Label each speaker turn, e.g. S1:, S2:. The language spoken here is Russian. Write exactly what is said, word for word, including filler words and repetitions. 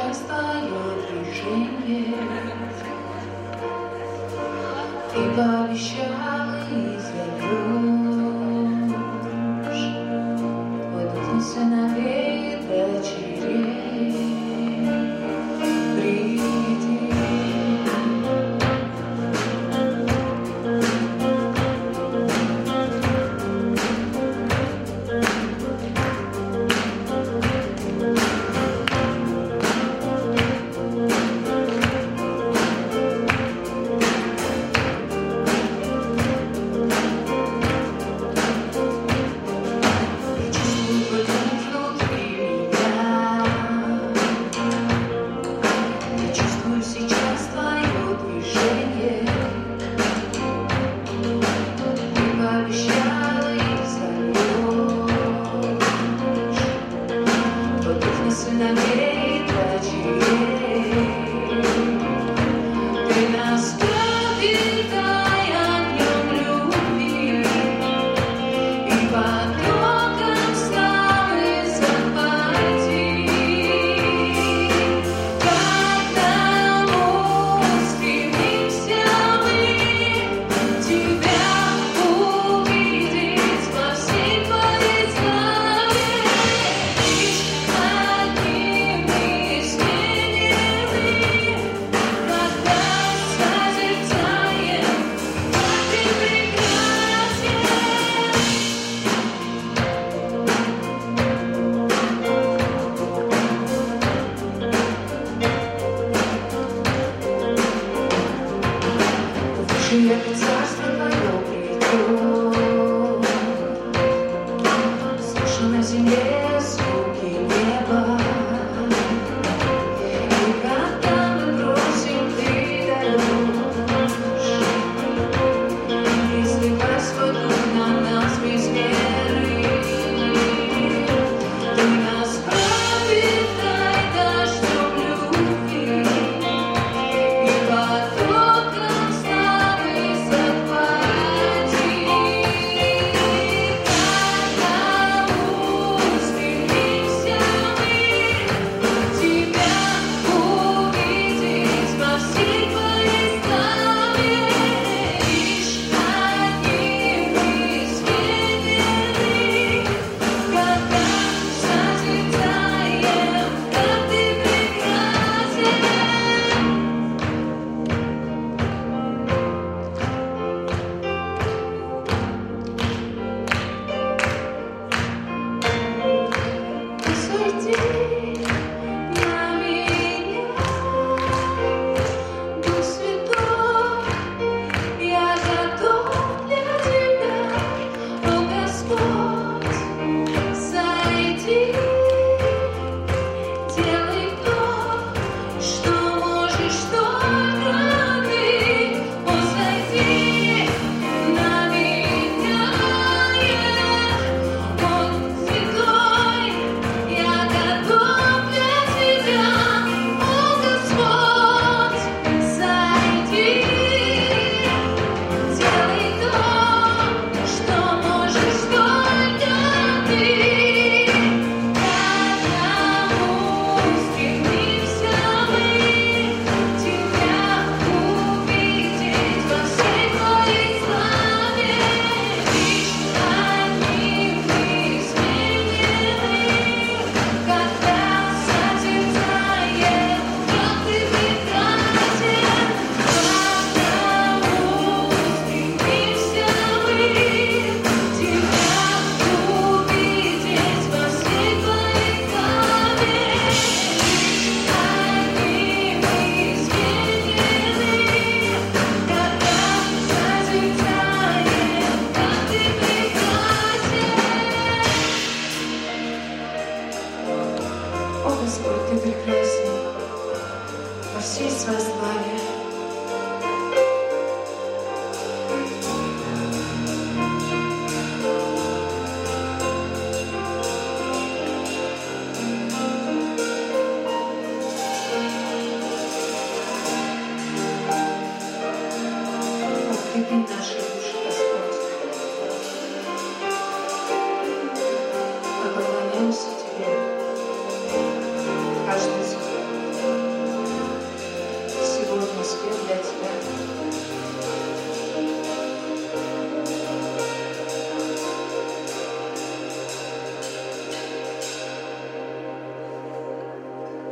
S1: сейчас твое движение. Ты пообещал и зовешь вот сыновей и дочерей. Приди. Сыновей и дочерей. Ты наставил, дай огнем любви, и потоком славы захвати. Когда устремимся мы тебя увидеть во всей твоей славе. Чье царство твое придет, слышу на земле звуки неба, и когда мы просим, ты даешь, и сливай свой дух на нас без меры. Ты нас пропитай дождем любви, и потоком славы захвати. Когда устремимся мы тебя увидеть во всей твоей славе. Лишь одним мы изменены, когда созерцаем, как ты прекрасен. Сойди на меня, Дух Святой, я готов для тебя, о Господь, сойди, делай то, что можешь только ты, о, сойди на меня, Он святой, я готов для тебя, о Господь, сойди, делай то, что можешь только ты. Когда устремимся мы тебя увидеть во всей твоей славе. Лишь одним мы изменены, когда созерцаем, как ты прекрасен. Когда устремимся мы тебя увидеть во всей твоей славе. Лишь одним мы изменены, когда созерцаем, как ты прекрасен. О Господь, ты прекрасен во всей своей славе.